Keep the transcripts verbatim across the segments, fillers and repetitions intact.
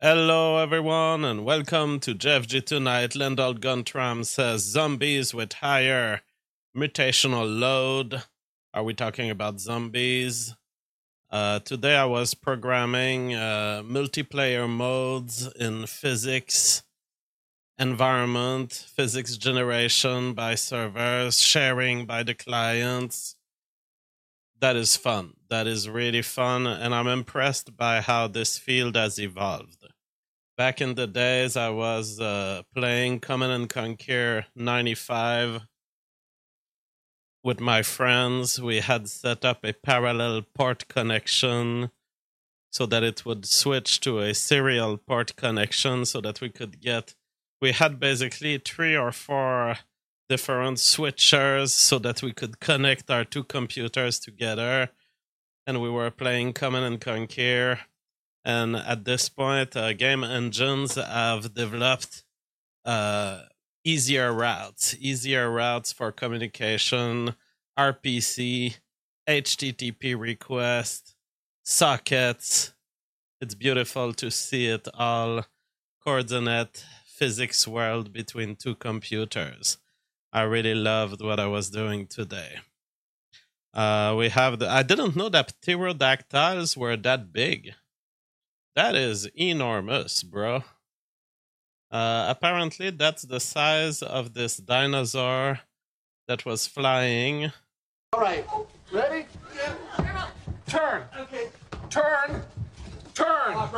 Hello, everyone, and welcome to J F G Tonight. Lendal Guntram says zombies with higher mutational load. Are we talking about zombies? Uh, today I was programming uh, multiplayer modes in physics, environment, physics generation by servers, sharing by the clients. That is fun. That is really fun, and I'm impressed by how this field has evolved. Back in the days, I was uh, playing Command and Conquer ninety-five with my friends. We had set up a parallel port connection so that it would switch to a serial port connection so that we could get... We had basically three or four different switchers so that we could connect our two computers together. And we were playing Command and Conquer. And at this point, uh, game engines have developed uh, easier routes, easier routes for communication, R P C, H T T P request, sockets. It's beautiful to see it all coordinate physics world between two computers. I really loved what I was doing today. Uh, we have the. I didn't know that pterodactyls were that big. That is enormous, bro. Uh, apparently, that's the size of this dinosaur that was flying. All right, ready? Yeah. Turn. Okay. Turn. Turn. Oh,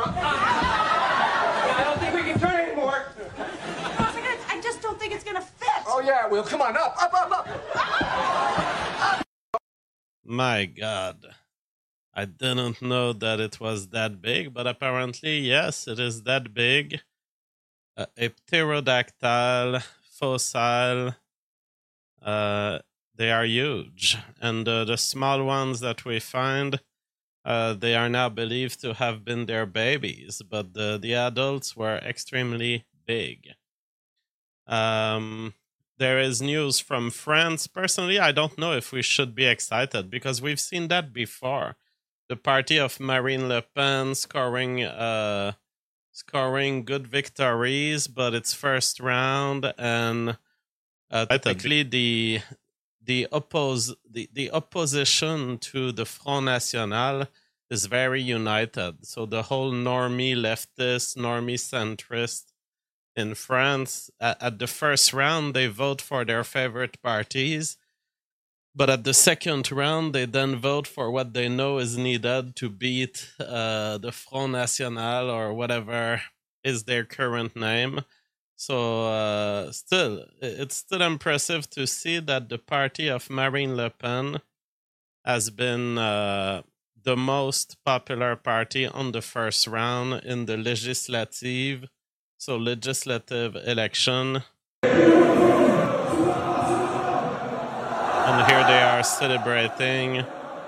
I don't think we can turn anymore. I just don't think it's gonna fit. Oh yeah, well, come on, up, up, up, up. My God. I didn't know that it was that big, but apparently, yes, it is that big. Uh, a pterodactyl, fossil, uh, they are huge. And uh, the small ones that we find, uh, they are now believed to have been their babies, but the, the adults were extremely big. Um, there is news from France. Personally, I don't know if we should be excited, because we've seen that before. The party of Marine Le Pen scoring uh, scoring good victories, but it's first round, and uh, typically the the oppose the, the opposition to the Front National is very united. So the whole normie leftist, normie centrist in France, at, at the first round they vote for their favorite parties. But at the second round, they then vote for what they know is needed to beat uh, the Front National or whatever is their current name. So uh, still, it's still impressive to see that the party of Marine Le Pen has been uh, the most popular party on the first round in the legislative, so legislative election. And here they are celebrating.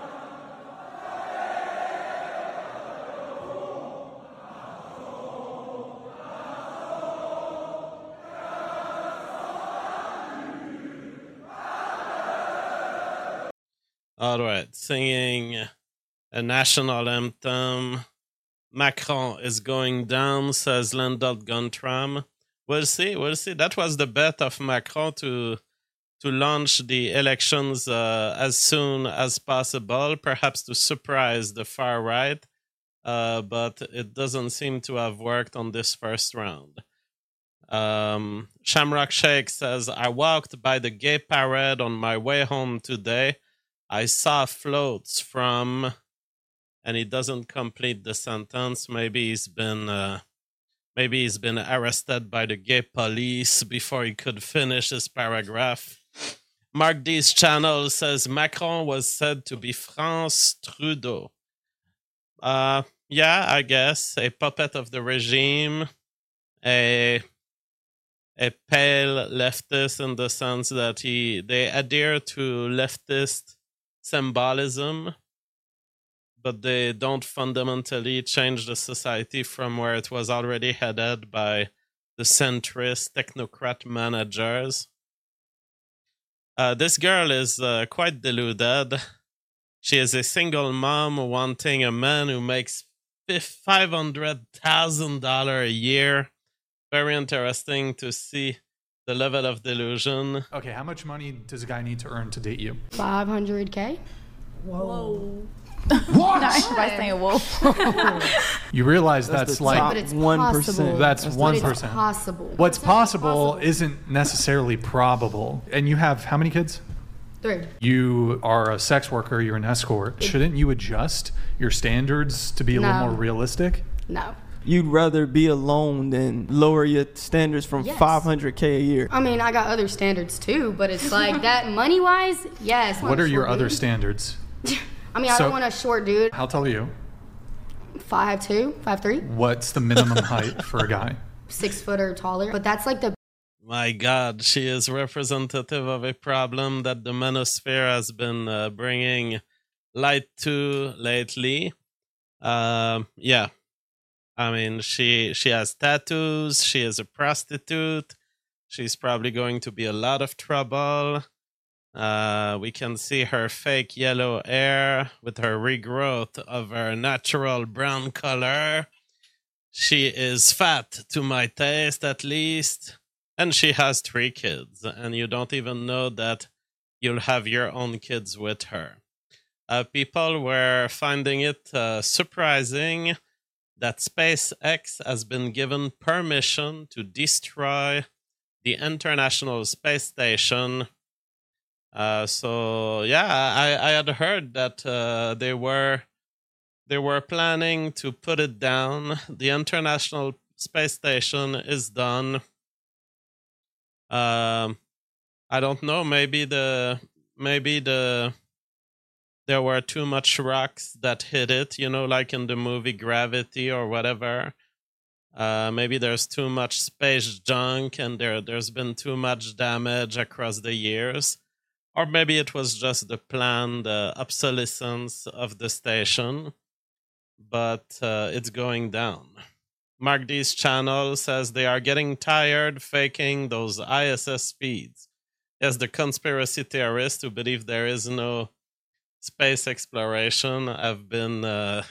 All right, singing a national anthem. Macron is going down, says Lendal Guntram. We'll see, we'll see. That was the bet of Macron to... to launch the elections uh, as soon as possible, perhaps to surprise the far right, uh, but it doesn't seem to have worked on this first round. Um, Shamrock Shake says, I walked by the gay parade on my way home today. I saw floats from... And he doesn't complete the sentence. Maybe he's been... Uh, maybe he's been arrested by the gay police before he could finish his paragraph. Mark D's channel says Macron was said to be France Trudeau. Uh, yeah, I guess. A puppet of the regime. A, a pale leftist in the sense that he they adhere to leftist symbolism, but they don't fundamentally change the society from where it was already headed by the centrist technocrat managers. Uh, this girl is uh, quite deluded. She is a single mom wanting a man who makes five hundred thousand dollars a year. Very interesting to see the level of delusion. Okay, how much money does a guy need to earn to date you? five hundred K. Whoa. What? Nice by saying whoa. You realize That's that's, the like top But it's one possible. percent. that's That's one But it's percent. possible. What's It's not possible, possible. isn't necessarily probable. And you have how many kids? Three. You are a sex worker. You're an escort. Shouldn't you adjust your standards to be a little No. more realistic? No. You'd rather be alone than lower your standards from Yes. five hundred K a year. I mean, I got other standards too, but it's like that money wise, yes. What are your short other dude. standards? I mean, I So- don't want a short dude. How tall are you? Five two, five three, What's the minimum height for a guy? six foot or taller. But that's like the My God, she is representative of a problem that the manosphere has been uh, bringing light to lately. Um, yeah, I mean, she she has tattoos. She is a prostitute. She's probably going to be a lot of trouble. Uh, we can see her fake yellow hair with her regrowth of her natural brown color. She is fat to my taste, at least. And she has three kids. And you don't even know that you'll have your own kids with her. Uh, people were finding it uh, surprising that SpaceX has been given permission to destroy the International Space Station. Uh, so yeah, I, I had heard that uh, they were they were planning to put it down. The International Space Station is done. Um, I don't know. Maybe the maybe the there were too much rocks that hit it. You know, like in the movie Gravity or whatever. Uh, maybe there's too much space junk, and there there's been too much damage across the years. Or maybe it was just the planned uh, obsolescence of the station, but uh, it's going down. Mark D's channel says they are getting tired faking those I S S feeds. Yes, the conspiracy theorists who believe there is no space exploration have been uh,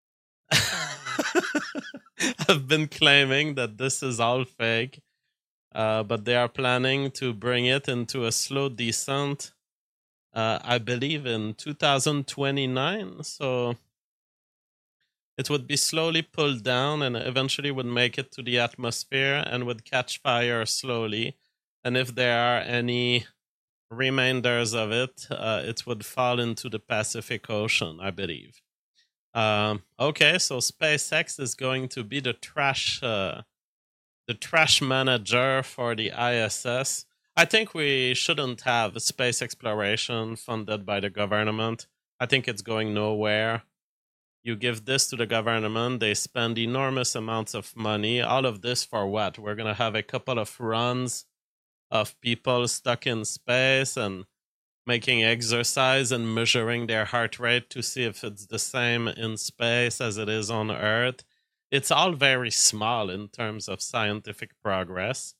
have been claiming that this is all fake. Uh, but they are planning to bring it into a slow descent, uh, I believe, in two thousand twenty-nine. So it would be slowly pulled down and eventually would make it to the atmosphere and would catch fire slowly. And if there are any remainders of it, uh, it would fall into the Pacific Ocean, I believe. Um, okay, so SpaceX is going to be the trash... Uh, the trash manager for the I S S. I think we shouldn't have space exploration funded by the government. I think it's going nowhere. You give this to the government, they spend enormous amounts of money. All of this for what? We're going to have a couple of runs of people stuck in space and making exercise and measuring their heart rate to see if it's the same in space as it is on Earth. It's all very small in terms of scientific progress.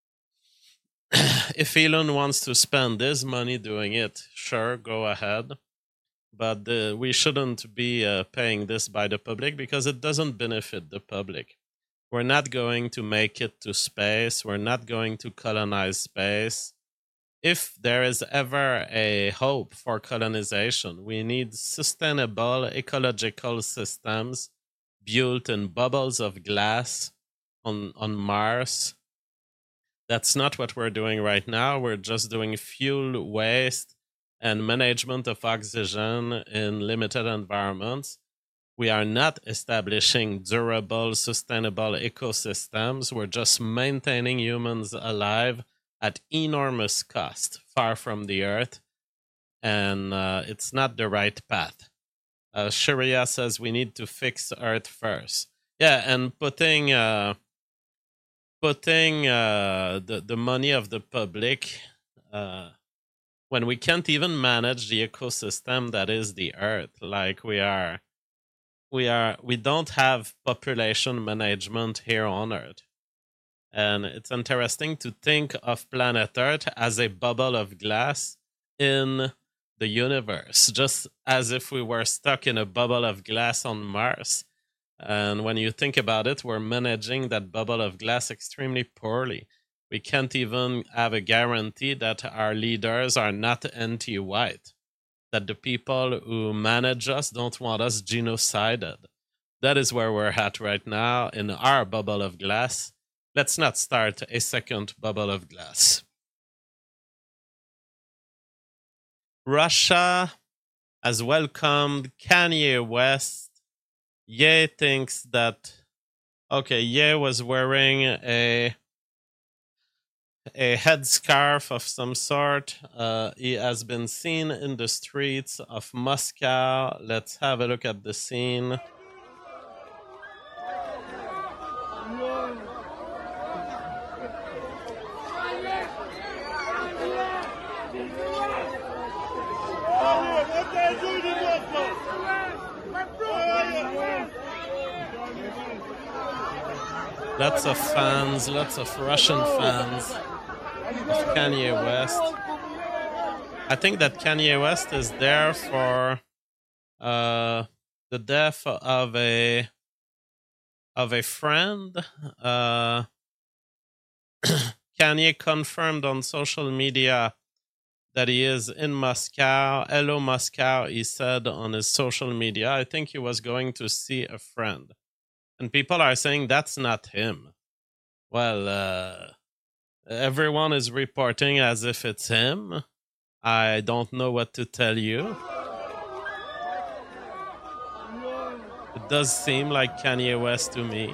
If Elon wants to spend his money doing it, sure, go ahead. But uh, we shouldn't be uh, paying this by the public because it doesn't benefit the public. We're not going to make it to space. We're not going to colonize space. If there is ever a hope for colonization, we need sustainable ecological systems built in bubbles of glass on, on Mars. That's not what we're doing right now. We're just doing fuel waste and management of oxygen in limited environments. We are not establishing durable, sustainable ecosystems. We're just maintaining humans alive at enormous cost, far from the Earth. And uh, it's not the right path. Uh, Sharia says we need to fix Earth first. Yeah, and putting uh, putting uh, the the money of the public uh, when we can't even manage the ecosystem that is the Earth. Like we are, we are, we don't have population management here on Earth, and it's interesting to think of planet Earth as a bubble of glass in the universe, just as if we were stuck in a bubble of glass on Mars. And when you think about it, we're managing that bubble of glass extremely poorly. We can't even have a guarantee that our leaders are not anti-white, that the people who manage us don't want us genocided. That is where we're at right now in our bubble of glass. Let's not start a second bubble of glass. Russia has welcomed Kanye West. Ye thinks that, okay, Ye was wearing a a headscarf of some sort. Uh, he has been seen in the streets of Moscow. Let's have a look at the scene. Lots of fans, lots of Russian fans of Kanye West. I think that Kanye West is there for uh, the death of a of a friend. Uh, Kanye confirmed on social media that he is in Moscow. Hello, Moscow, he said on his social media. I think he was going to see a friend. And people are saying that's not him. Well, uh, everyone is reporting as if it's him. I don't know what to tell you. It does seem like Kanye West to me.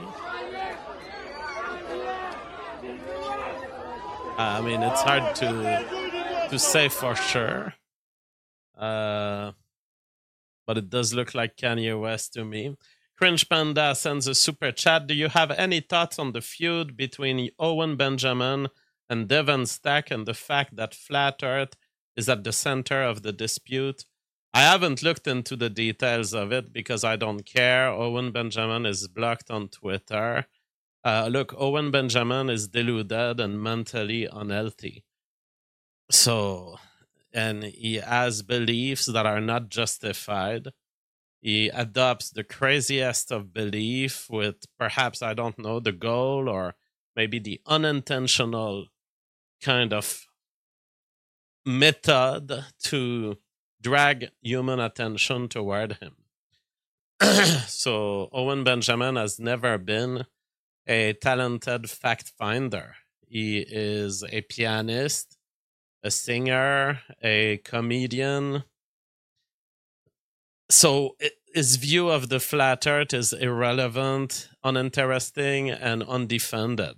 I mean, it's hard to to say for sure. Uh, but it does look like Kanye West to me. Cringe Panda sends a super chat. Do you have any thoughts on the feud between Owen Benjamin and Devon Stack and the fact that Flat Earth is at the center of the dispute? I haven't looked into the details of it because I don't care. Owen Benjamin is blocked on Twitter. Uh, look, Owen Benjamin is deluded and mentally unhealthy. So, and he has beliefs that are not justified. He adopts the craziest of belief with perhaps, I don't know, the goal or maybe the unintentional kind of method to drag human attention toward him. So Owen Benjamin has never been a talented fact finder. He is a pianist, a singer, a comedian. So his view of the flat earth is irrelevant, uninteresting, and undefended.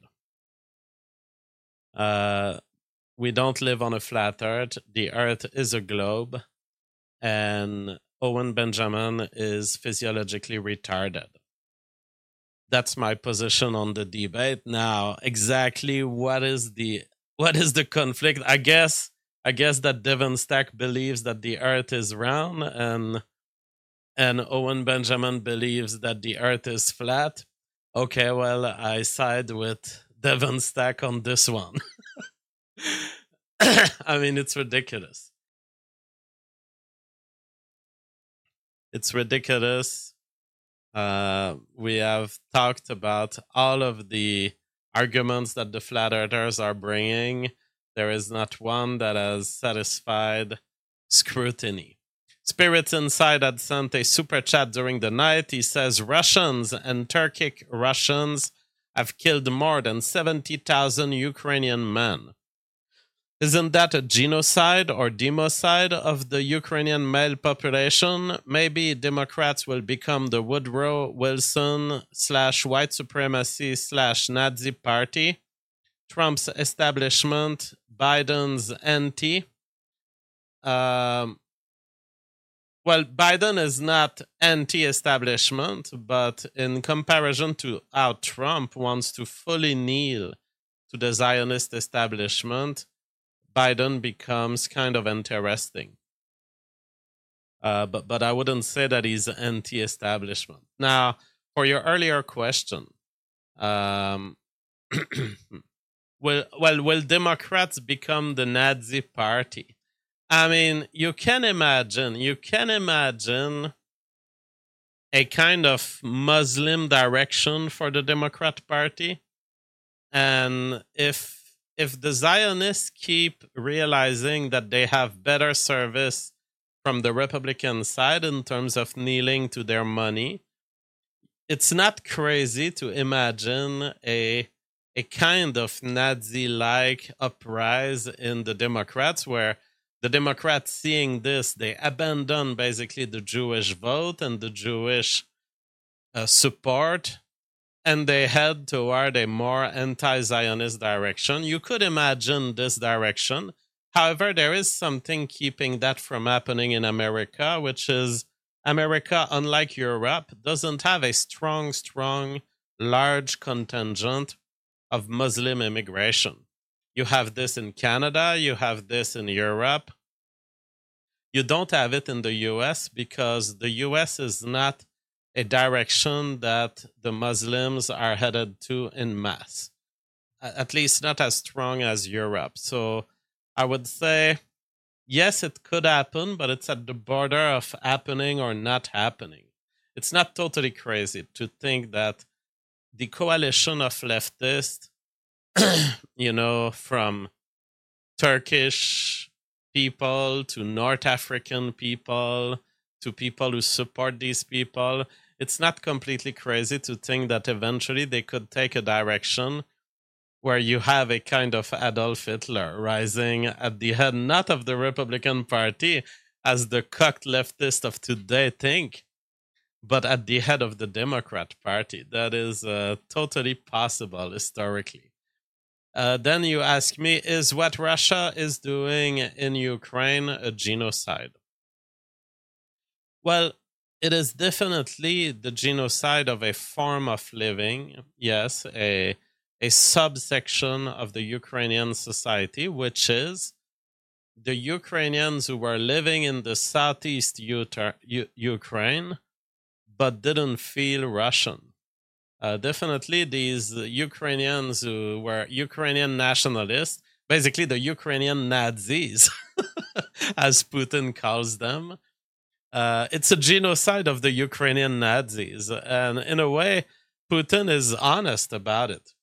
Uh, we don't live on a flat earth. The earth is a globe, and Owen Benjamin is physiologically retarded. That's my position on the debate. Now, exactly what is the what is the conflict? I guess I guess that Devon Stack believes that the earth is round, and and Owen Benjamin believes that the earth is flat. Okay, well, I side with Devon Stack on this one. I mean, it's ridiculous. It's ridiculous. Uh, we have talked about all of the arguments that the flat earthers are bringing. There is not one that has satisfied scrutiny. Spirits Inside had sent a super chat during the night. He says Russians and Turkic Russians have killed more than seventy thousand Ukrainian men. Isn't that a genocide or democide of the Ukrainian male population? Maybe Democrats will become the Woodrow Wilson slash white supremacy slash Nazi party. Trump's establishment, Biden's anti. Um, well, Biden is not anti-establishment, but in comparison to how Trump wants to fully kneel to the Zionist establishment, Biden becomes kind of interesting. Uh, but but I wouldn't say that he's anti-establishment. Now, for your earlier question, um, will well will Democrats become the Nazi party? I mean, you can imagine, you can imagine a kind of Muslim direction for the Democrat Party. And if if the Zionists keep realizing that they have better service from the Republican side in terms of kneeling to their money, it's not crazy to imagine a a kind of Nazi-like uprise in the Democrats, where the Democrats, seeing this, they abandon basically the Jewish vote and the Jewish uh, support, and they head toward a more anti-Zionist direction. You could imagine this direction. However, there is something keeping that from happening in America, which is America, unlike Europe, doesn't have a strong, strong, large contingent of Muslim immigration. You have this in Canada, you have this in Europe. You don't have it in the U S because the U S is not a direction that the Muslims are headed to en masse, at least not as strong as Europe. So I would say, yes, it could happen, but it's at the border of happening or not happening. It's not totally crazy to think that the coalition of leftists, you know, from Turkish people to North African people to people who support these people, it's not completely crazy to think that eventually they could take a direction where you have a kind of Adolf Hitler rising at the head, not of the Republican Party, as the cocked leftists of today think, but at the head of the Democrat Party. That is uh, totally possible historically. Uh, then you ask me, is what Russia is doing in Ukraine a genocide? Well, it is definitely the genocide of a form of living, yes, a, a subsection of the Ukrainian society, which is the Ukrainians who were living in the southeast Uta- U- Ukraine, but didn't feel Russian. Uh, definitely these Ukrainians who were Ukrainian nationalists, basically the Ukrainian Nazis, as Putin calls them. Uh, it's a genocide of the Ukrainian Nazis. And in a way, Putin is honest about it.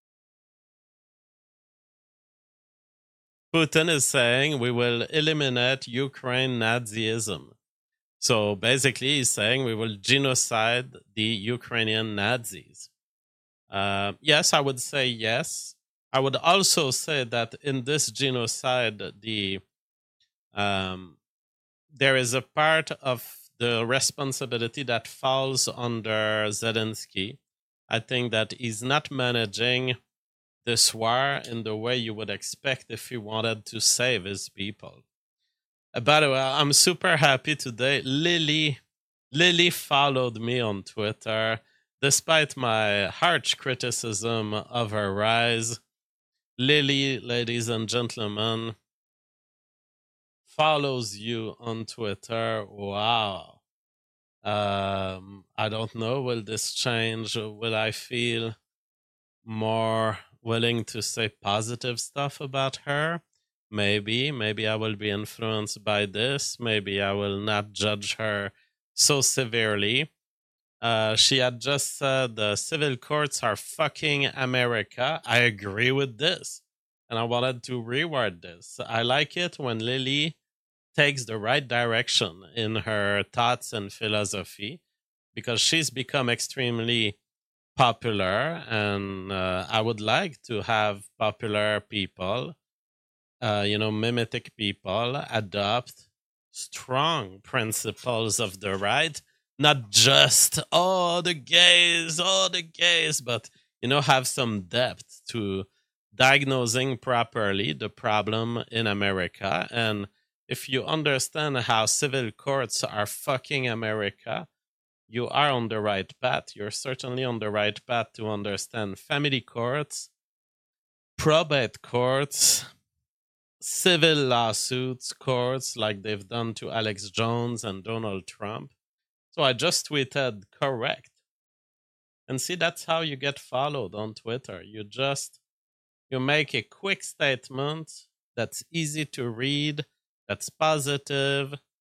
Putin is saying we will eliminate Ukraine Nazism. So basically, he's saying we will genocide the Ukrainian Nazis. Uh, yes, I would say yes. I would also say that in this genocide, the um, there is a part of the responsibility that falls under Zelensky. I think that he's not managing this war in the way you would expect if he wanted to save his people. Uh, by the way, I'm super happy today. Lily, Lily followed me on Twitter, despite my harsh criticism of her rise. Lily, ladies and gentlemen, follows you on Twitter. Wow. Um, I don't know. Will this change? Will I feel more willing to say positive stuff about her? Maybe. Maybe I will be influenced by this. Maybe I will not judge her so severely. Uh, she had just said the civil courts are fucking America. I agree with this. And I wanted to reword this. I like it when Lily takes the right direction in her thoughts and philosophy, because she's become extremely popular, and uh, I would like to have popular people, uh, you know, mimetic people adopt strong principles of the right, not just, oh, the gays, oh, the gays, but, you know, have some depth to diagnosing properly the problem in America. And if you understand how civil courts are fucking America, you are on the right path. You're certainly on the right path to understand family courts, probate courts, civil lawsuits courts like they've done to Alex Jones and Donald Trump. So I just tweeted correct. And see, that's how you get followed on Twitter. You just, you make a quick statement that's easy to read, that's positive,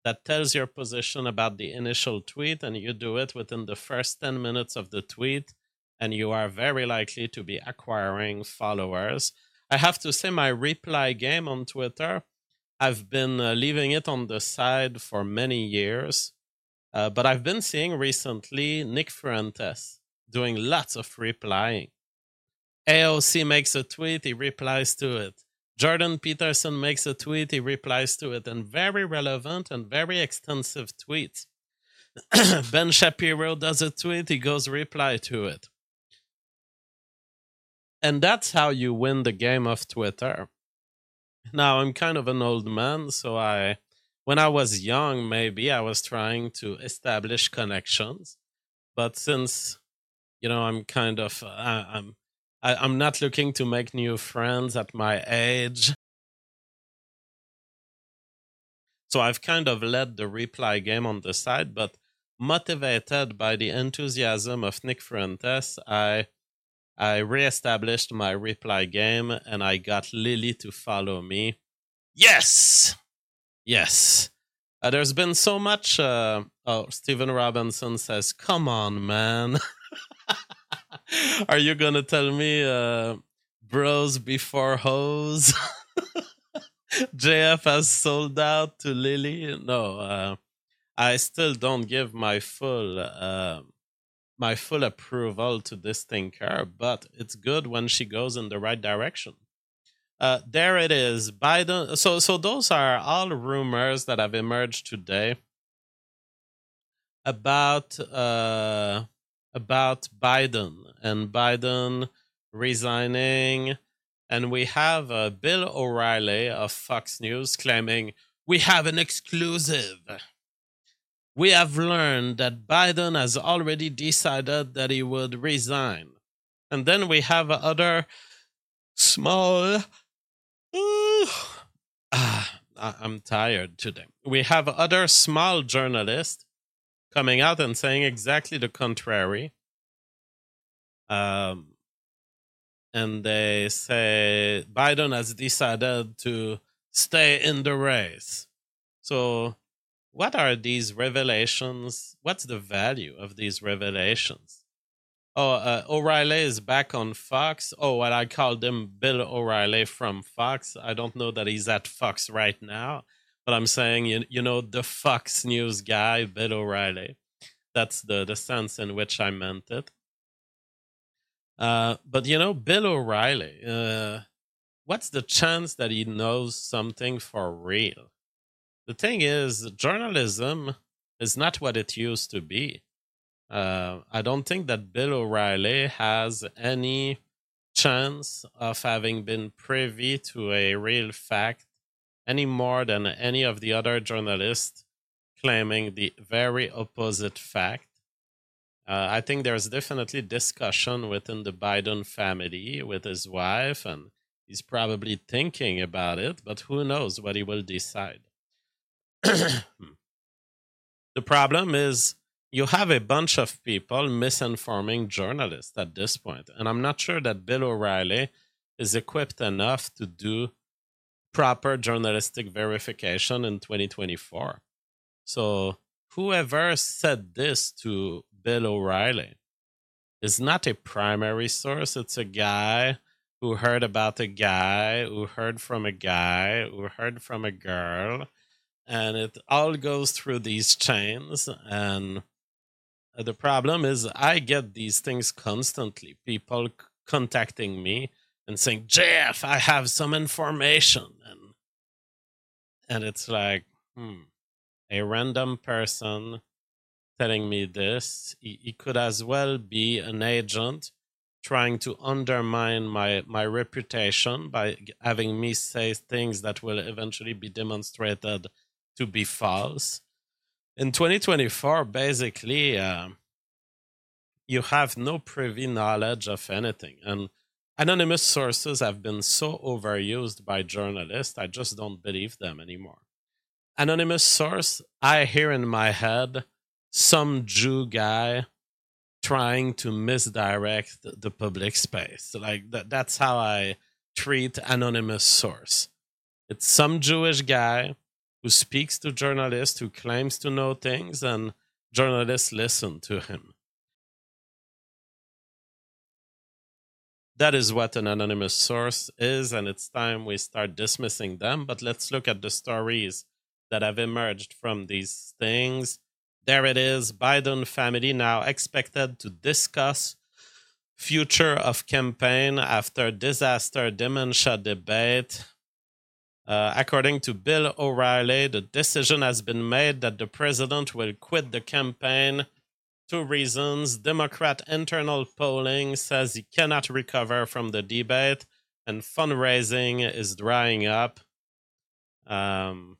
that tells your position about the initial tweet, and you do it within the first ten minutes of the tweet, and you are very likely to be acquiring followers. I have to say, my reply game on Twitter, I've been uh, leaving it on the side for many years, uh, but I've been seeing recently Nick Fuentes doing lots of replying. A O C makes a tweet, he replies to it. Jordan Peterson makes a tweet, he replies to it, and very relevant and very extensive tweets. Ben Shapiro does a tweet, he goes reply to it. And that's how you win the game of Twitter. Now, I'm kind of an old man, so I, when I was young, maybe I was trying to establish connections. But since, you know, I'm kind of, uh, I'm, I, I'm not looking to make new friends at my age. So I've kind of led the reply game on the side, but motivated by the enthusiasm of Nick Fuentes, I I reestablished my reply game and I got Lily to follow me. Yes! Yes. Uh, there's been so much... Uh, oh, Stephen Robinson says, come on, man. Are you going to tell me uh, bros before hoes? J F has sold out to Lily? No, uh, I still don't give my full... Uh, my full approval to this thinker, but it's good when she goes in the right direction. Uh, there it is. Biden. So, so those are all rumors that have emerged today about uh, about Biden and Biden resigning, and we have uh, Bill O'Reilly of Fox News claiming we have an exclusive. We have learned that Biden has already decided that he would resign. And then we have other small... Uh, ah, I'm tired today. We have other small journalists coming out and saying exactly the contrary. Um, and they say Biden has decided to stay in the race. So... what are these revelations? What's the value of these revelations? Oh, uh, O'Reilly is back on Fox. Oh, well, I called him Bill O'Reilly from Fox. I don't know that he's at Fox right now, but I'm saying, you, you know, the Fox News guy, Bill O'Reilly. That's the, the sense in which I meant it. Uh, but, you know, Bill O'Reilly, uh, what's the chance that he knows something for real? The thing is, journalism is not what it used to be. Uh, I don't think that Bill O'Reilly has any chance of having been privy to a real fact any more than any of the other journalists claiming the very opposite fact. Uh, I think there's definitely discussion within the Biden family with his wife, and he's probably thinking about it, but who knows what he will decide. The problem is you have a bunch of people misinforming journalists at this point, and I'm not sure that Bill O'Reilly is equipped enough to do proper journalistic verification in twenty twenty-four. So whoever said this to Bill O'Reilly is not a primary source. It's a guy who heard about a guy, who heard from a guy, who heard from a girl. And it all goes through these chains. And the problem is I get these things constantly. People c- contacting me and saying, Jeff, I have some information. And and it's like, hmm, a random person telling me this. He, he could as well be an agent trying to undermine my, my reputation by having me say things that will eventually be demonstrated to be false. In twenty twenty-four, basically, uh, you have no privy knowledge of anything. And anonymous sources have been so overused by journalists, I just don't believe them anymore. Anonymous source, I hear in my head some Jew guy trying to misdirect the public space. Like that, that's how I treat anonymous source. It's some Jewish guy who speaks to journalists, who claims to know things, and journalists listen to him. That is what an anonymous source is, and it's time we start dismissing them. But let's look at the stories that have emerged from these things. There it is, Biden family now expected to discuss future of campaign after disaster dementia debate. Uh, according to Bill O'Reilly, the decision has been made that the president will quit the campaign. Two reasons. Democrat internal polling says he cannot recover from the debate, and fundraising is drying up. Um,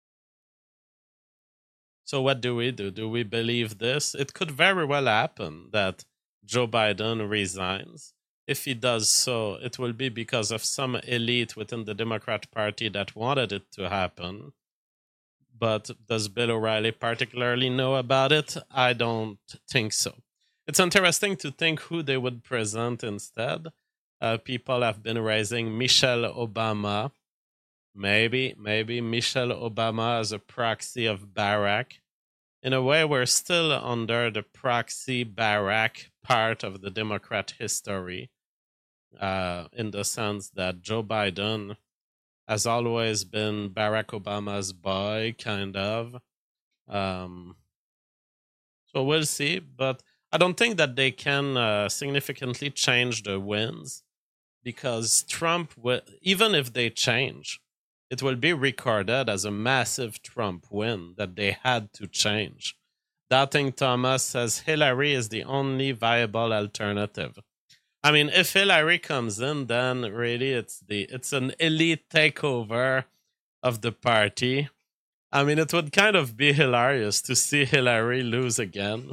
so what do we do? Do we believe this? It could very well happen that Joe Biden resigns. If he does so, it will be because of some elite within the Democrat Party that wanted it to happen. But does Bill O'Reilly particularly know about it? I don't think so. It's interesting to think who they would present instead. Uh, people have been raising Michelle Obama. Maybe, maybe Michelle Obama as a proxy of Barack. In a way, we're still under the proxy Barack part of the Democrat history, uh, in the sense that Joe Biden has always been Barack Obama's boy, kind of. Um, so we'll see. But I don't think that they can uh, significantly change the wins, because Trump, will, even if they change, it will be recorded as a massive Trump win that they had to change. Doubting Thomas says Hillary is the only viable alternative. I mean, if Hillary comes in, then really it's the it's an elite takeover of the party. I mean, it would kind of be hilarious to see Hillary lose again.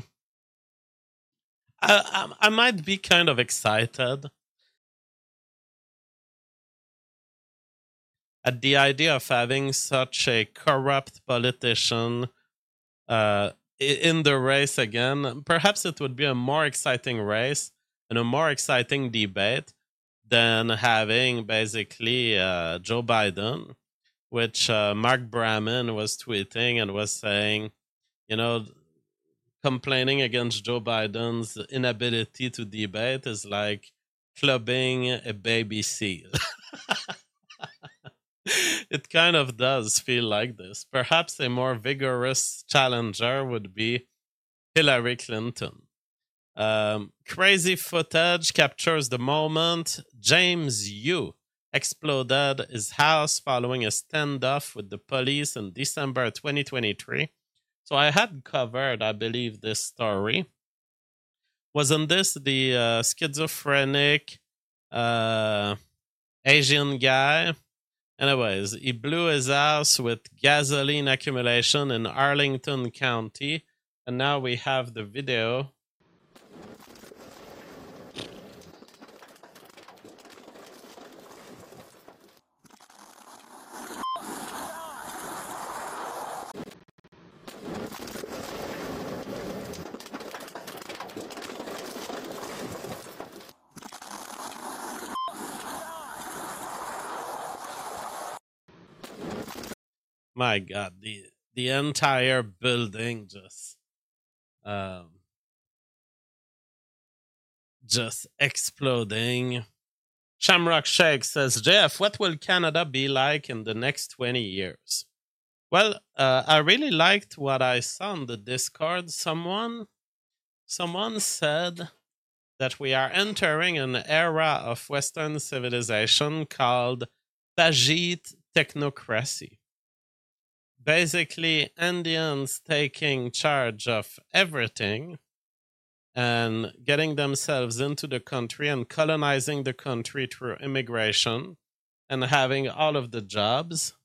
I, I, I might be kind of excited at the idea of having such a corrupt politician uh, in the race again. Perhaps it would be a more exciting race and a more exciting debate than having basically uh, Joe Biden, which uh, Mark Brahman was tweeting and was saying, you know, complaining against Joe Biden's inability to debate is like clubbing a baby seal. It kind of does feel like this. Perhaps a more vigorous challenger would be Hillary Clinton. Um, crazy footage captures the moment James Yu exploded his house following a standoff with the police in December twenty twenty-three. So I had covered, I believe, this story. Wasn't this the uh, schizophrenic uh, Asian guy? Anyways, he blew his house with gasoline accumulation in Arlington County. And now we have the video. My God, the the entire building just um just exploding. Shamrock Shake says, Jeff, what will Canada be like in the next twenty years? Well, uh, I really liked what I saw on the Discord. Someone someone said that we are entering an era of Western civilization called Pajit technocracy. Basically, Indians taking charge of everything and getting themselves into the country and colonizing the country through immigration and having all of the jobs.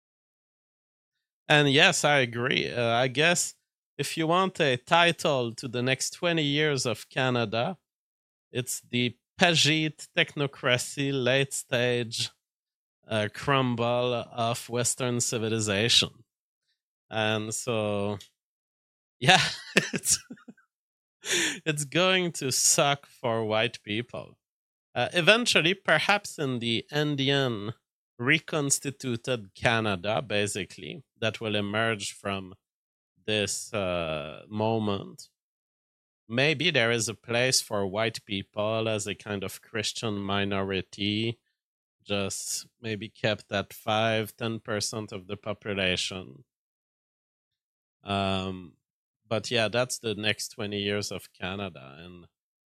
And yes, I agree. Uh, I guess if you want a title to the next twenty years of Canada, it's the Pajit technocracy late stage uh, crumble of Western civilization. And so, yeah, it's, it's going to suck for white people. Uh, eventually, perhaps in the Indian reconstituted Canada, basically, that will emerge from this uh, moment. Maybe there is a place for white people as a kind of Christian minority, just maybe kept at five, ten percent of the population. Um, but yeah, that's the next twenty years of Canada. And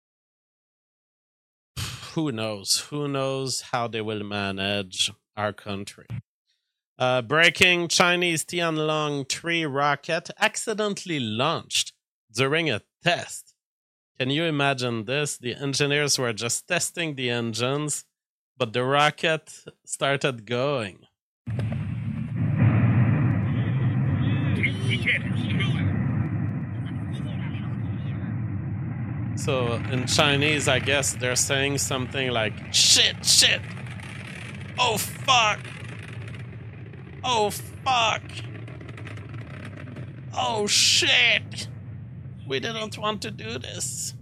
who knows? Who knows how they will manage our country? Uh, breaking: Chinese Tianlong three rocket accidentally launched during a test. Can you imagine this? The engineers were just testing the engines, but the rocket started going. So in Chinese, I guess they're saying something like, shit, shit, oh fuck, oh fuck, oh shit, we didn't want to do this.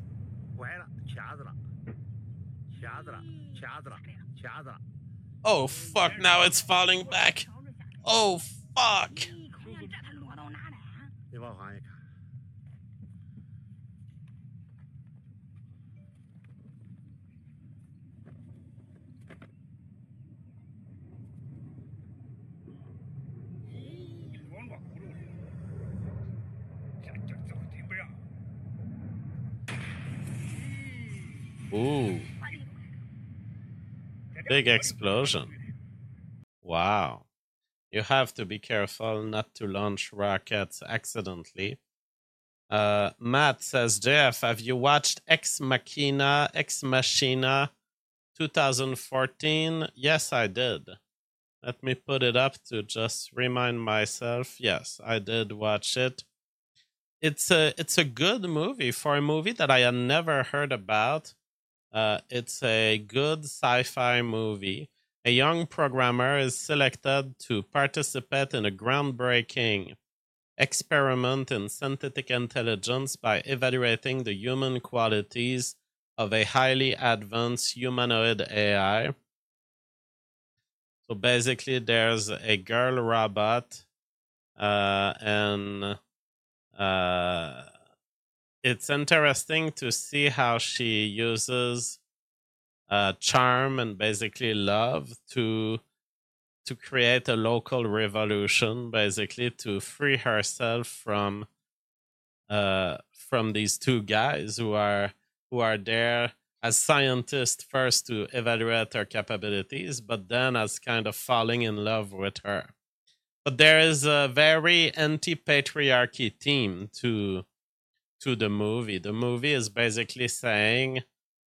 Oh fuck, now it's falling back. Oh fuck. Ooh. Big explosion. Wow. You have to be careful not to launch rockets accidentally. Uh, Matt says, J F, have you watched Ex Machina, Ex Machina twenty fourteen? Yes, I did. Let me put it up to just remind myself. Yes, I did watch it. It's a, it's a good movie for a movie that I had never heard about. Uh, it's a good sci-fi movie. A young programmer is selected to participate in a groundbreaking experiment in synthetic intelligence by evaluating the human qualities of a highly advanced humanoid A I. So basically, there's a girl robot, uh, and uh, it's interesting to see how she uses uh, charm and basically love to to create a local revolution, basically to free herself from uh, from these two guys who are who are there as scientists first to evaluate her capabilities, but then as kind of falling in love with her. But there is a very anti-patriarchy theme to to the movie. The movie is basically saying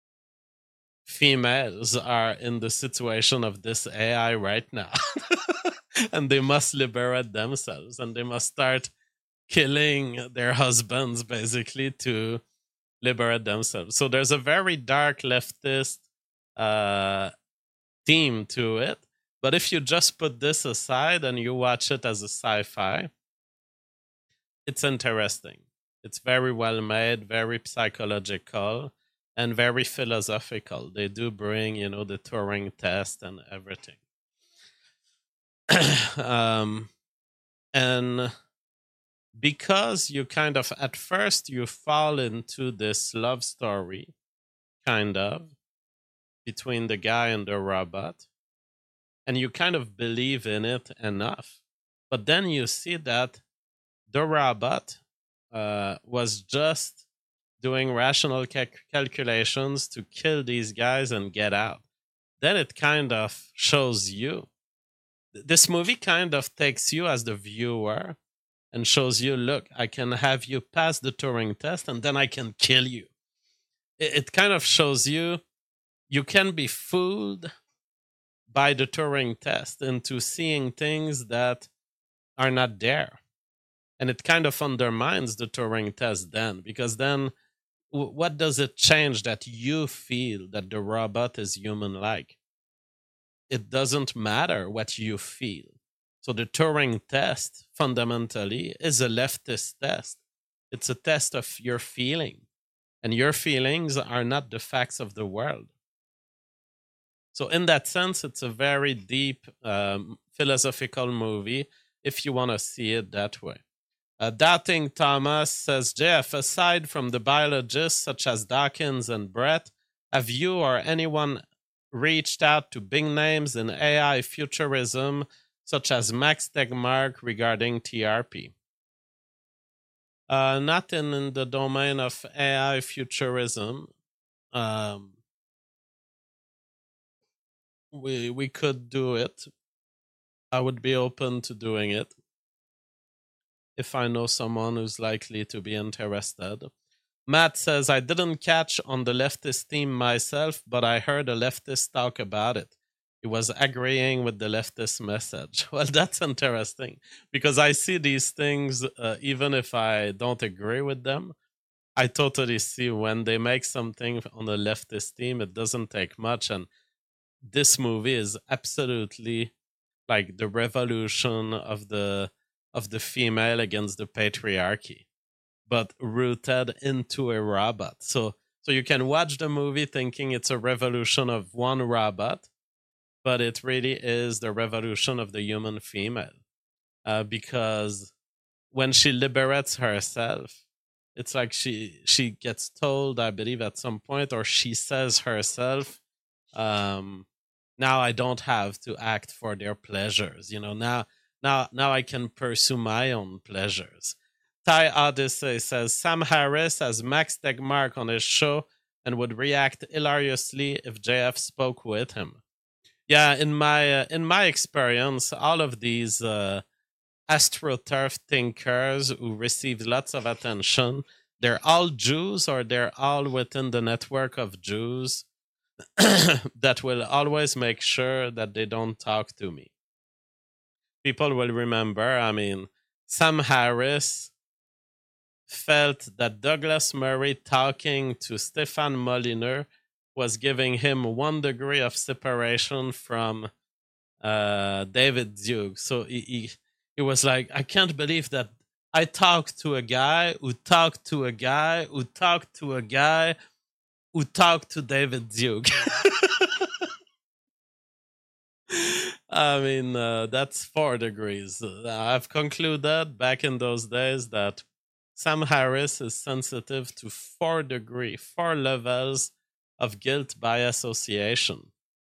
females are in the situation of this A I right now. And they must liberate themselves, and they must start killing their husbands basically to liberate themselves. So there's a very dark leftist uh, theme to it. But if you just put this aside and you watch it as a sci-fi, it's interesting. It's very well made, very psychological, and very philosophical. They do bring, you know, the Turing test and everything. um, and because you kind of, at first, you fall into this love story, kind of, between the guy and the robot, and you kind of believe in it enough. But then you see that the robot uh, was just doing rational cal- calculations to kill these guys and get out. Then it kind of shows you. This movie kind of takes you as the viewer and shows you, look, I can have you pass the Turing test and then I can kill you. It, it kind of shows you you can be fooled by the Turing test into seeing things that are not there. And it kind of undermines the Turing test then, because then w- what does it change that you feel that the robot is human-like? It doesn't matter what you feel. So the Turing test, fundamentally, is a leftist test. It's a test of your feeling. And your feelings are not the facts of the world. So in that sense, it's a very deep um, philosophical movie if you want to see it that way. Uh, Doubting Thomas says, Jeff, aside from the biologists such as Dawkins and Brett, have you or anyone reached out to big names in A I futurism such as Max Tegmark regarding T R P? Uh, not in, in the domain of A I futurism. Um, we we could do it. I would be open to doing it if I know someone who's likely to be interested. Matt says, I didn't catch on the leftist team myself, but I heard a leftist talk about it. He was agreeing with the leftist message. Well, that's interesting because I see these things, uh, even if I don't agree with them. I totally see when they make something on the leftist team, it doesn't take much. And this movie is absolutely like the revolution of the of the female against the patriarchy, but rooted into a robot. So so you can watch the movie thinking it's a revolution of one robot, but it really is the revolution of the human female. Uh, because when she liberates herself, it's like she she gets told, I believe at some point, or she says herself, um, now I don't have to act for their pleasures. You know, now now now I can pursue my own pleasures. Ty Odyssey says Sam Harris has Max Tegmark on his show and would react hilariously if J F spoke with him. Yeah, in my uh, in my experience, all of these uh, AstroTurf thinkers who receive lots of attention, they're all Jews or they're all within the network of Jews that will always make sure that they don't talk to me. People will remember, I mean, Sam Harris felt that Douglas Murray talking to Stefan Molyneux was giving him one degree of separation from uh, David Duke. So he, he, he was like, I can't believe that I talked to a guy who talked to a guy who talked to a guy who talked to David Duke. I mean, uh, that's four degrees. I've concluded back in those days that Sam Harris is sensitive to four degree, four levels of guilt by association.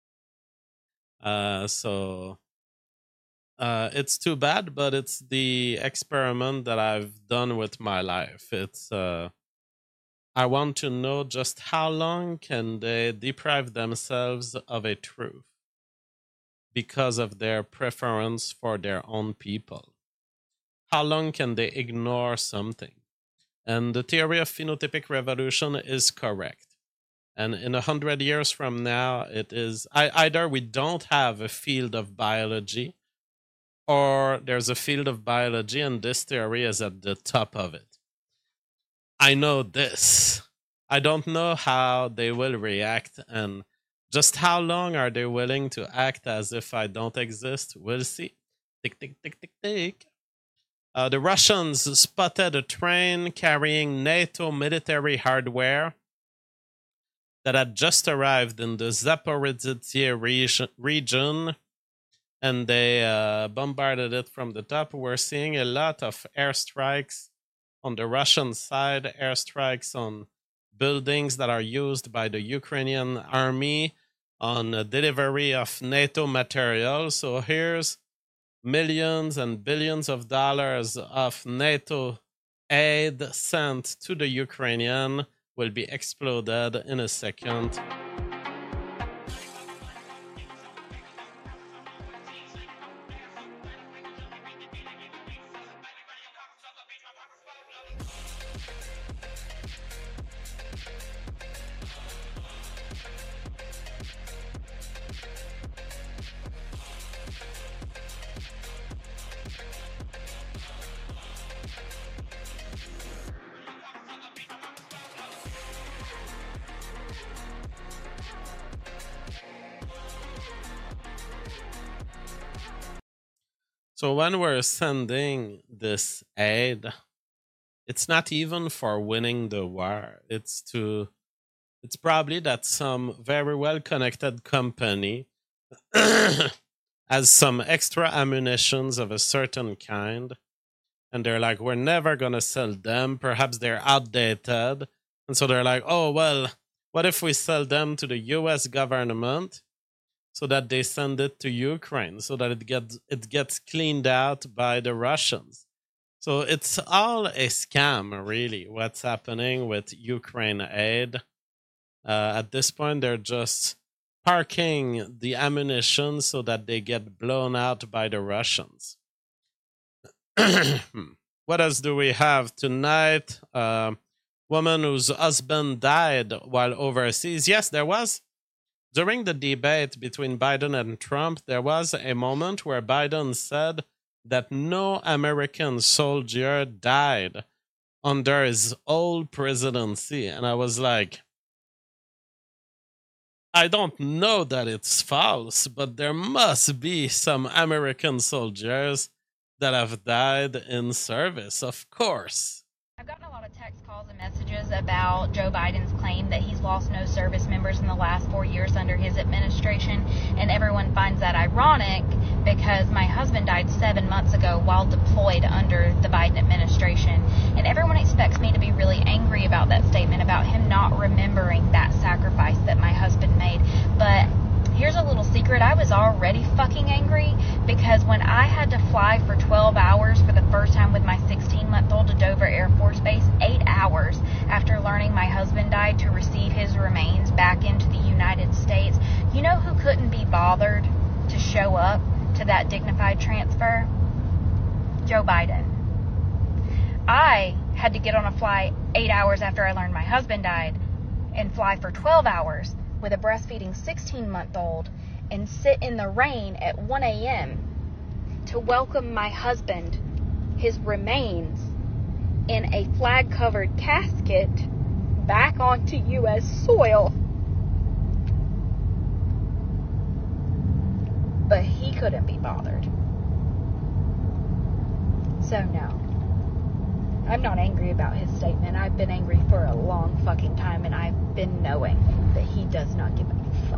Uh, so uh, it's too bad, but it's the experiment that I've done with my life. It's uh, I want to know just how long can they deprive themselves of a truth because of their preference for their own people. How long can they ignore something? And the theory of phenotypic revolution is correct. And in a hundred years from now, it is I, either we don't have a field of biology, or there's a field of biology, and this theory is at the top of it. I know this. I don't know how they will react, and just how long are they willing to act as if I don't exist? We'll see. Tick, tick, tick, tick, tick. Uh, the Russians spotted a train carrying NATO military hardware that had just arrived in the Zaporizhzhia region, region and they uh, bombarded it from the top. We're seeing a lot of airstrikes on the Russian side, airstrikes on buildings that are used by the Ukrainian army on uh, delivery of NATO material. So here's millions and billions of dollars of NATO aid sent to the Ukrainian will be exploded in a second. So when we're sending this aid, it's not even for winning the war. It's to It's probably that some very well-connected company has some extra ammunitions of a certain kind, and they're like, we're never going to sell them. Perhaps they're outdated. And so they're like, oh, well, what if we sell them to the U S government so that they send it to Ukraine, so that it gets it gets cleaned out by the Russians? So it's all a scam, really, what's happening with Ukraine aid. Uh, at this point, they're just parking the ammunition so that they get blown out by the Russians. What else do we have tonight? Uh, woman whose husband died while overseas. Yes, there was. During the debate between Biden and Trump, there was a moment where Biden said that no American soldier died under his old presidency. And I was like, I don't know that it's false, but there must be some American soldiers that have died in service, of course. I've gotten a lot of text calls and messages about Joe Biden's claim that he's lost no service members in the last four years under his administration, and everyone finds that ironic because my husband died seven months ago while deployed under the Biden administration, and everyone expects me to be really angry about that statement, about him not remembering that sacrifice that my husband made. But here's a little secret. I was already fucking angry because when I had to fly for twelve hours for the first time with my sixteen-month-old to Dover Air Force Base, eight hours after learning my husband died, to receive his remains back into the United States, you know who couldn't be bothered to show up to that dignified transfer? Joe Biden. I had to get on a flight eight hours after I learned my husband died and fly for twelve hours with a breastfeeding sixteen-month-old and sit in the rain at one a.m. to welcome my husband, his remains, in a flag-covered casket back onto U S soil. But he couldn't be bothered. So no. I'm not angry about his statement. I've been angry for a long fucking time, and I've been knowing that he does not give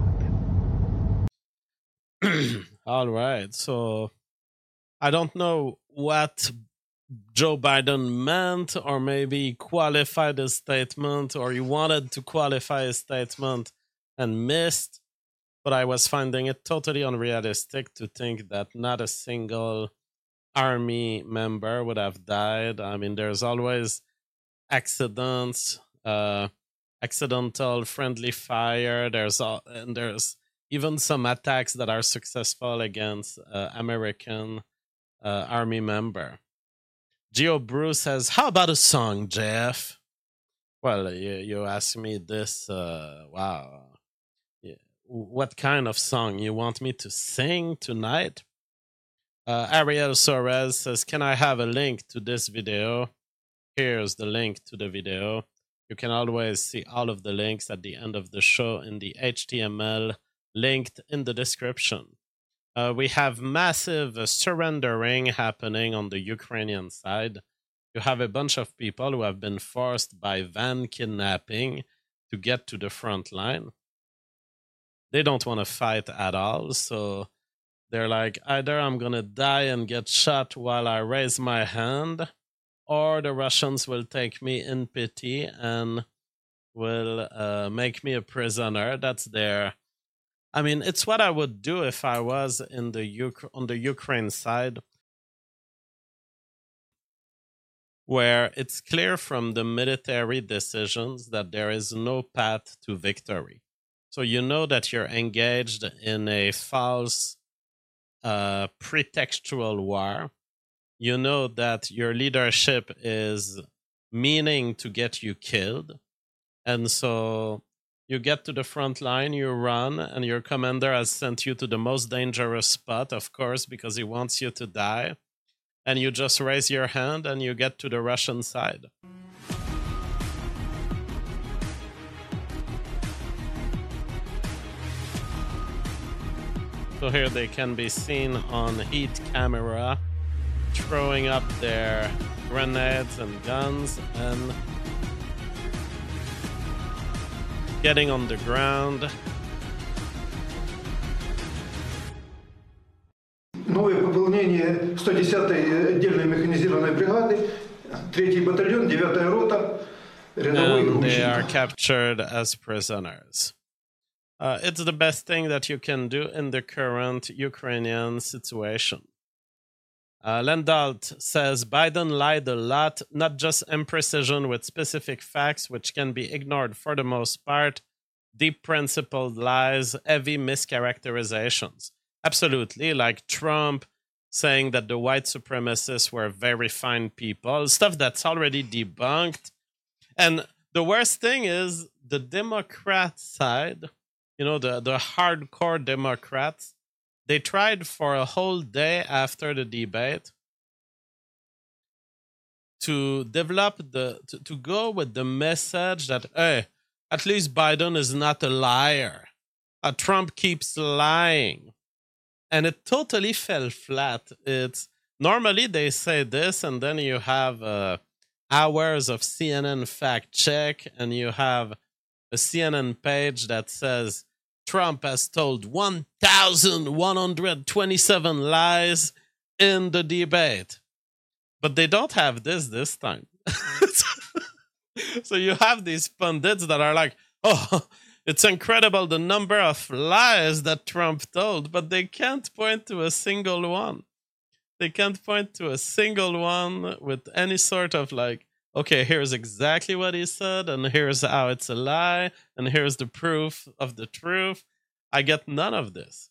a fuck. All right. So I don't know what Joe Biden meant, or maybe qualified his statement, or he wanted to qualify his statement and missed. But I was finding it totally unrealistic to think that not a single Army member would have died. I mean, there's always accidents, uh, accidental friendly fire. There's all, and there's even some attacks that are successful against uh, American uh, Army member. Geo Bruce says, "How about a song, Jeff?" Well, you, you asked me this. Uh, wow, yeah. What kind of song you want me to sing tonight? Uh, Ariel Soares says, can I have a link to this video? Here's the link to the video. You can always see all of the links at the end of the show in the H T M L linked in the description. Uh, we have massive uh, surrendering happening on the Ukrainian side. You have a bunch of people who have been forced by van kidnapping to get to the front line. They don't want to fight at all, so they're like, either I'm going to die and get shot while I raise my hand, or the Russians will take me in pity and will uh, make me a prisoner. That's their... I mean, it's what I would do if I was in the Uk- on the Ukraine side, where it's clear from the military decisions that there is no path to victory. So you know that you're engaged in a false Uh, pretextual war. You know that your leadership is meaning to get you killed, and so you get to the front line, you run, and your commander has sent you to the most dangerous spot, of course, because he wants you to die, and you just raise your hand and you get to the Russian side. So here they can be seen on heat camera throwing up their grenades and guns, and getting on the ground. Новое пополнение сто десятой отдельной механизированной бригады, третий батальон, девятая рота, рядовой And they are Гущенко. captured as prisoners. Uh, it's the best thing that you can do in the current Ukrainian situation. Uh, Lendault says Biden lied a lot, not just imprecision with specific facts, which can be ignored for the most part, deep principled lies, heavy mischaracterizations. Absolutely, like Trump saying that the white supremacists were very fine people, stuff that's already debunked. And the worst thing is the Democrat side, you know, the, the hardcore Democrats, they tried for a whole day after the debate to develop the, to, to go with the message that, hey, at least Biden is not a liar. Uh, Trump keeps lying. And it totally fell flat. It's normally they say this, and then you have uh, hours of C N N fact check, and you have a C N N page that says Trump has told one thousand one hundred twenty-seven lies in the debate. But they don't have this this time. So you have these pundits that are like, oh, it's incredible the number of lies that Trump told, but they can't point to a single one. They can't point to a single one with any sort of like, okay, here's exactly what he said, and here's how it's a lie, and here's the proof of the truth. I get none of this.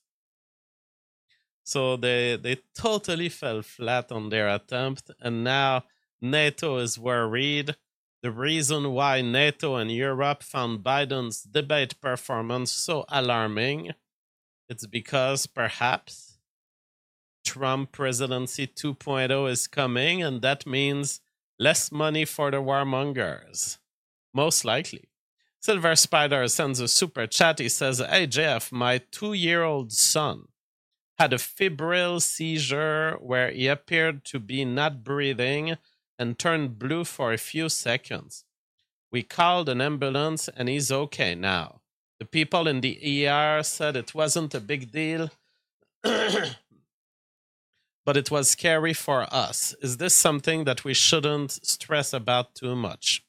So they they totally fell flat on their attempt, and now NATO is worried. The reason why NATO and Europe found Biden's debate performance so alarming, it's because perhaps Trump presidency two point oh is coming, and that means less money for the warmongers. Most likely. Silver Spider sends a super chat. He says, hey, Jeff, my two-year-old son had a febrile seizure where he appeared to be not breathing and turned blue for a few seconds. We called an ambulance and he's okay now. The people in the E R said it wasn't a big deal, but it was scary for us. Is this something that we shouldn't stress about too much?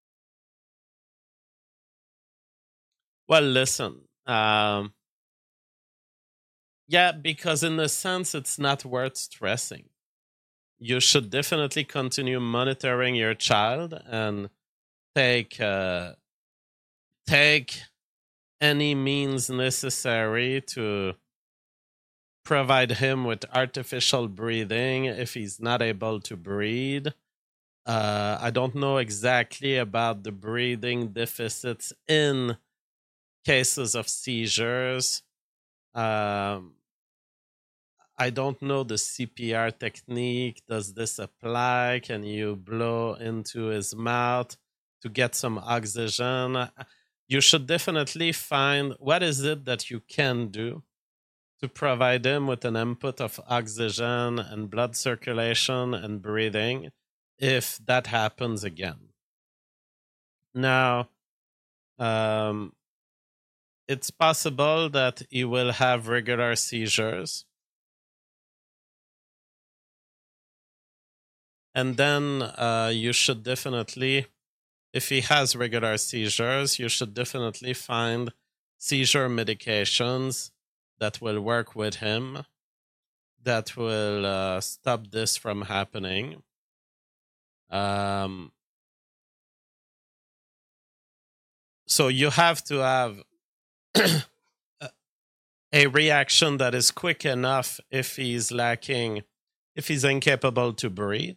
Well, listen. Um, yeah, because in a sense, it's not worth stressing. You should definitely continue monitoring your child and take uh, take any means necessary to provide him with artificial breathing if he's not able to breathe. Uh, I don't know exactly about the breathing deficits in cases of seizures. Um, I don't know the C P R technique. Does this apply? Can you blow into his mouth to get some oxygen? You should definitely find what is it that you can do to provide him with an input of oxygen and blood circulation and breathing if that happens again. Now, um, it's possible that he will have regular seizures. And then uh, you should definitely, if he has regular seizures, you should definitely find seizure medications that will work with him, that will uh, stop this from happening. Um, so you have to have a reaction that is quick enough if he's lacking, if he's incapable to breathe.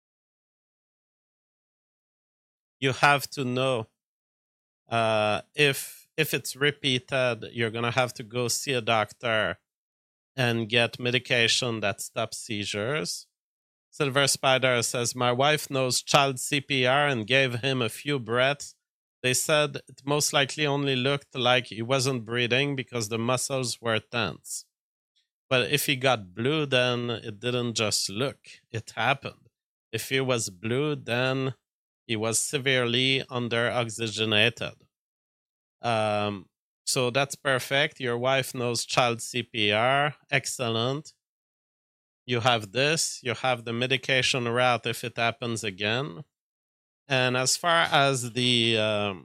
You have to know uh, if if it's repeated, you're going to have to go see a doctor and get medication that stops seizures. Silver Spider says, my wife knows child C P R and gave him a few breaths. They said it most likely only looked like he wasn't breathing because the muscles were tense. But if he got blue, then it didn't just look. It happened. If he was blue, then he was severely under-oxygenated. Um, so that's perfect. Your wife knows child C P R. Excellent. You have this. You have the medication route if it happens again. And as far as the um,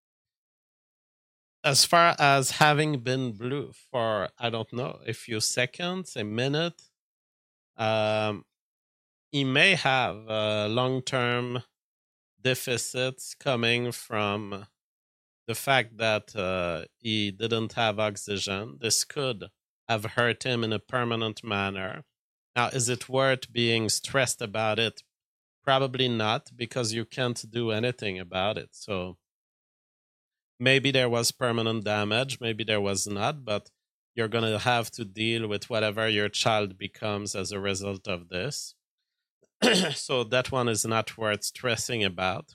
as far as having been blue for, I don't know, a few seconds, a minute, um, he may have uh, long-term deficits coming from the fact that uh, he didn't have oxygen. This could have hurt him in a permanent manner. Now, is it worth being stressed about it? Probably not, because you can't do anything about it. So maybe there was permanent damage, maybe there was not, but you're going to have to deal with whatever your child becomes as a result of this. So that one is not worth stressing about.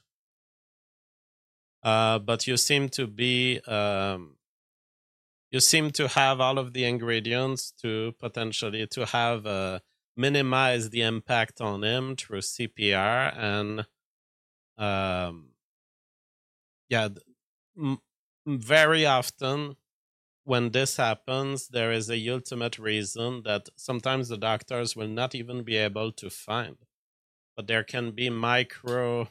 Uh, but you seem to be, um, you seem to have all of the ingredients to potentially to have uh, minimize the impact on him through C P R and, um, yeah, m- very often when this happens, there is a ultimate reason that sometimes the doctors will not even be able to find, but there can be micro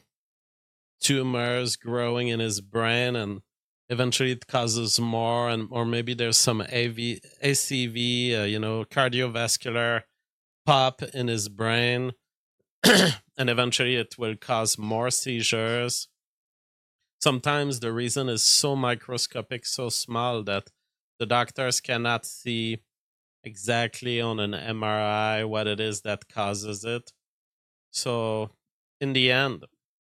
tumors growing in his brain, and eventually it causes more, and or maybe there's some A V, A C V, uh, you know, cardiovascular pop in his brain, and eventually it will cause more seizures. Sometimes the reason is so microscopic, so small that the doctors cannot see exactly on an M R I what it is that causes it. So in the end,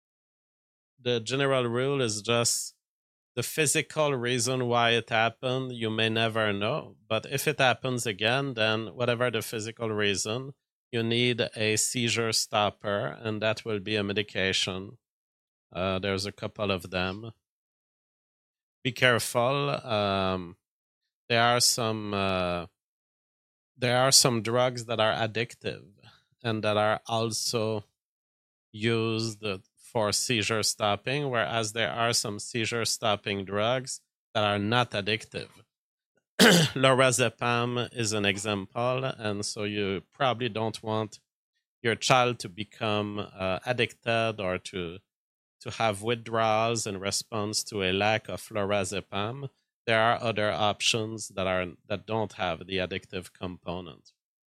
the general rule is just the physical reason why it happened, you may never know. But if it happens again, then whatever the physical reason, you need a seizure stopper, and that will be a medication. Uh, there's a couple of them. Be careful. Um, there are some uh, there are some drugs that are addictive and that are also used for seizure stopping, whereas there are some seizure stopping drugs that are not addictive. Lorazepam is an example, and so you probably don't want your child to become uh, addicted or to to have withdrawals in response to a lack of lorazepam. There are other options that are that don't have the addictive component.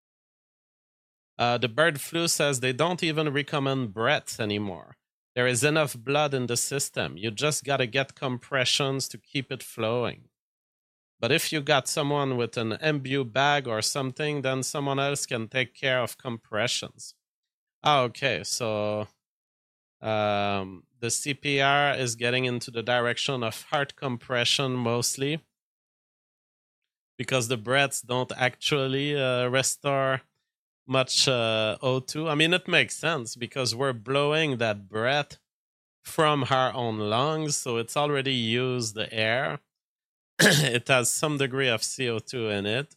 Uh, the bird flu says they don't even recommend breaths anymore. There is enough blood in the system. You just got to get compressions to keep it flowing. But if you got someone with an Embu bag or something, then someone else can take care of compressions. Ah, okay, so um, the C P R is getting into the direction of heart compression mostly, because the breaths don't actually uh, restore much uh, O two. I mean, it makes sense because we're blowing that breath from our own lungs, so it's already used the air. It has some degree of C O two in it.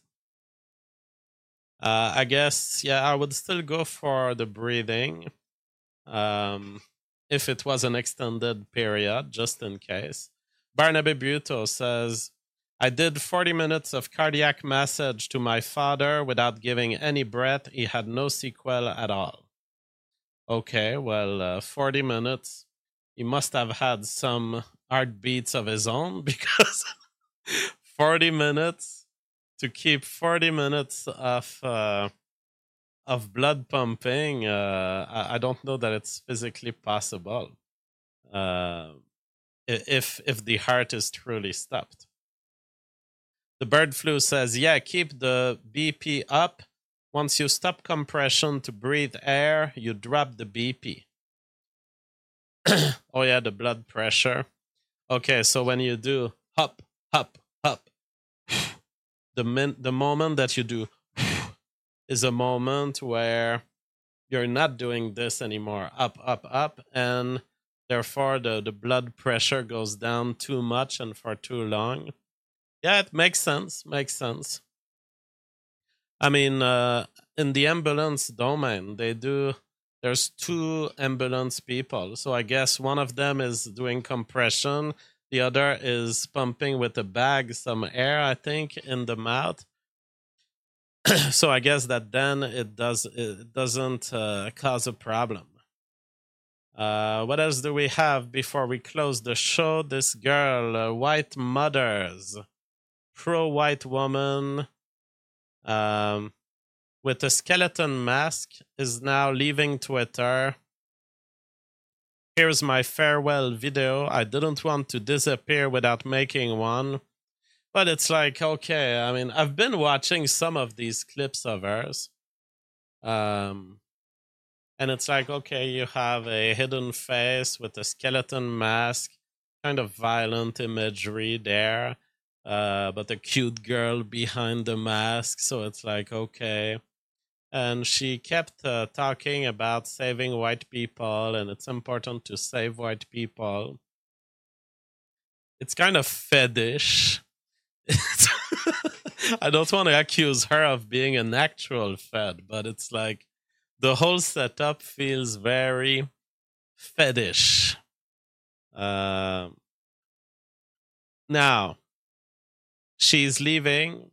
Uh, I guess, yeah, I would still go for the breathing um, if it was an extended period, just in case. Barnaby Buto says, I did forty minutes of cardiac massage to my father without giving any breath. He had no sequel at all. Okay, well, uh, forty minutes. He must have had some heartbeats of his own, because forty minutes to keep forty minutes of uh, of blood pumping, uh, I, I don't know that it's physically possible uh, if if the heart is truly stopped. The bird flu says, yeah, keep the B P up. Once you stop compression to breathe air, you drop the B P. Oh, yeah, the blood pressure. Okay, so when you do hop, hop, hop, the, min- the moment that you do is a moment where you're not doing this anymore. Up, up, up. And therefore, the, the blood pressure goes down too much and for too long. Yeah, it makes sense. Makes sense. I mean, uh, in the ambulance domain, they do, there's two ambulance people. So I guess one of them is doing compression The other is pumping with a bag some air, I think, in the mouth. So I guess that then it does it doesn't uh, cause a problem. Uh, what else do we have before we close the show? This girl, uh, White Mothers, pro-white woman um, with a skeleton mask, is now leaving Twitter. Here's my farewell video. I didn't want to disappear without making one. But it's like, okay, I mean, I've been watching some of these clips of hers. Um, and it's like, okay, you have a hidden face with a skeleton mask, kind of violent imagery there, uh, but a cute girl behind the mask. So it's like, okay. And she kept uh, talking about saving white people, and it's important to save white people. It's kind of fetish. I don't want to accuse her of being an actual fed, but it's like the whole setup feels very fetish. Uh, now, she's leaving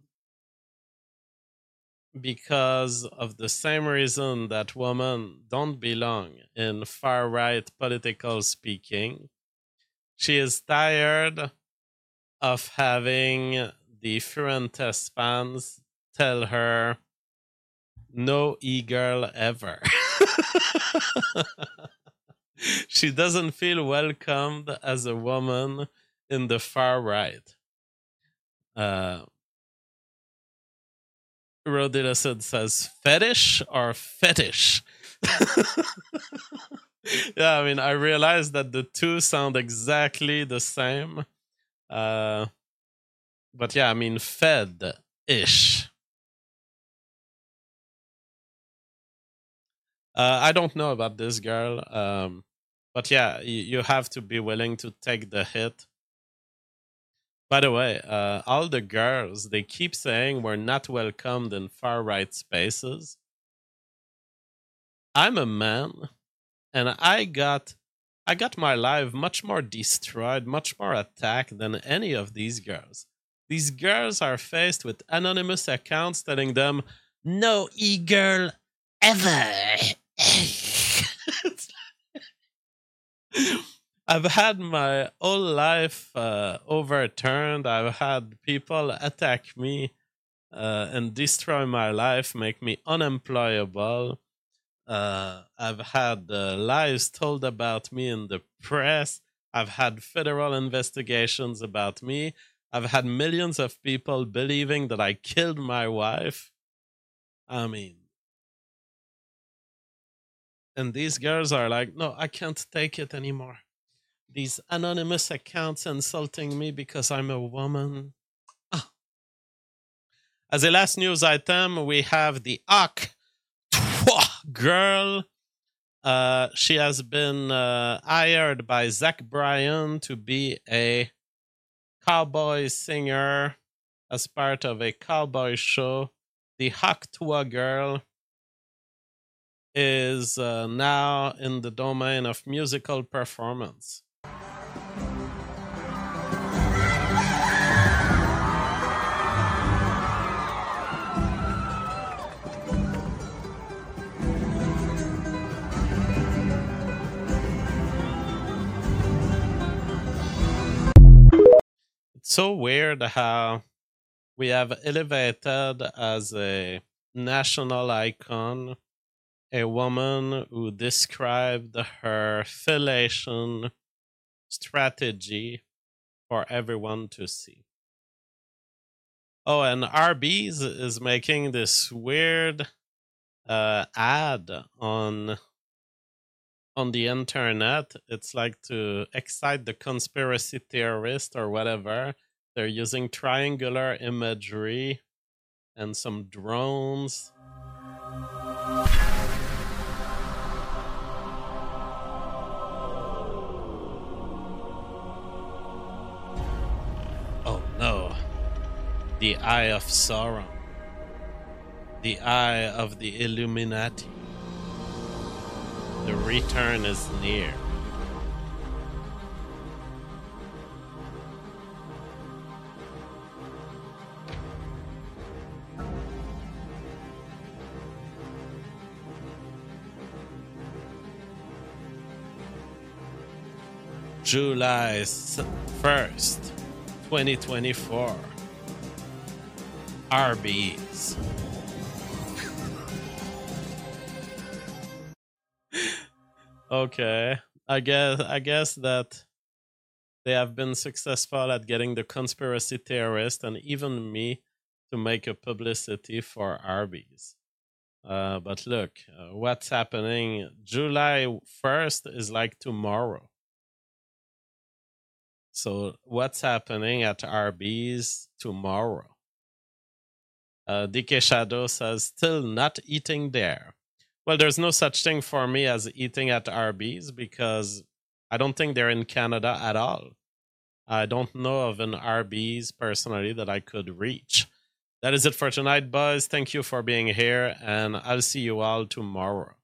because of the same reason that women don't belong in far-right political speaking. She is tired of having the Fuentes fans tell her, no e-girl ever. She doesn't feel welcomed as a woman in the far right. Uh, Rodilacid says, fetish or fetish? Yeah, I mean, I realized that the two sound exactly the same. Uh, but yeah, I mean, fed-ish. Uh, I don't know about this girl. Um, but yeah, you, you have to be willing to take the hit. By the way, uh, all the girls, they keep saying we're not welcomed in far-right spaces. I'm a man, and I got I got my life much more destroyed, much more attacked than any of these girls. These girls are faced with anonymous accounts telling them, no e-girl ever. I've had my whole life uh, overturned. I've had people attack me uh, and destroy my life, make me unemployable. Uh, I've had uh, lies told about me in the press. I've had federal investigations about me. I've had millions of people believing that I killed my wife. I mean, and these girls are like, no, I can't take it anymore. These anonymous accounts insulting me because I'm a woman. Ah. As a last news item, we have the Ak girl. Uh, she has been uh, hired by Zach Bryan to be a cowboy singer as part of a cowboy show. The Haktua girl is uh, now in the domain of musical performance. So weird how we have elevated as a national icon a woman who described her fellation strategy for everyone to see. Oh, and Arby's is making this weird uh, ad on on the internet. It's like to excite the conspiracy theorist or whatever. They're using triangular imagery and some drones. Oh no. The Eye of Sauron. The Eye of the Illuminati. The return is near. July first, twenty twenty-four. Arby's. Okay, I guess I guess that they have been successful at getting the conspiracy theorist and even me to make a publicity for Arby's. Uh, but look, uh, what's happening? July first is like tomorrow. So what's happening at Arby's tomorrow? Uh, D K Shadow says, still not eating there. Well, there's no such thing for me as eating at Arby's because I don't think they're in Canada at all. I don't know of an Arby's personally that I could reach. That is it for tonight, boys. Thank you for being here, and I'll see you all tomorrow.